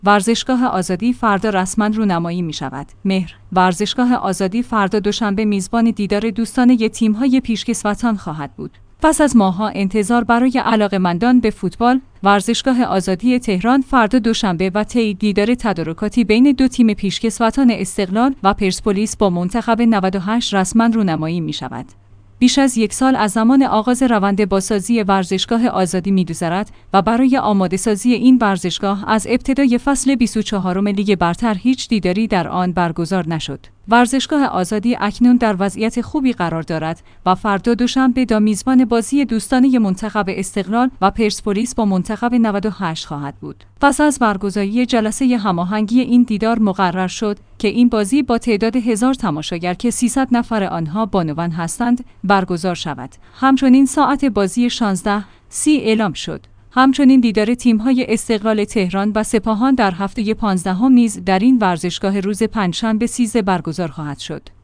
ورزشگاه آزادی فردا رسما رونمایی می شود. مهر: ورزشگاه آزادی فردا دوشنبه میزبان دیدار دوستانه تیم‌های پیشکسوتان خواهد بود. پس از ماه‌ها انتظار برای علاقه‌مندان به فوتبال، ورزشگاه آزادی تهران فردا دوشنبه و طی دیدار تدارکاتی بین دو تیم پیشکسوتان استقلال و پرسپولیس با منتخب 98 رسما رونمایی می شود. بیش از یک سال از زمان آغاز روند بازسازی ورزشگاه آزادی می‌گذرد و برای آماده‌سازی این ورزشگاه از ابتدای فصل 24م لیگ برتر هیچ دیداری در آن برگزار نشد. ورزشگاه آزادی اکنون در وضعیت خوبی قرار دارد و فردا دوشنبه میزبان بازی دوستانه منتخب استقلال و پرسپولیس با منتخب 98 خواهد بود. پس از برگزاری جلسه هماهنگی این دیدار مقرر شد که این بازی با تعداد 1000 تماشاگر که 300 نفر آنها بانوان هستند برگزار شود. همچنین ساعت بازی 16:30 اعلام شد. همچنین دیدار تیم‌های استقلال تهران و سپاهان در هفته 15 نیز در این ورزشگاه روز پنجشنبه 13 برگزار خواهد شد.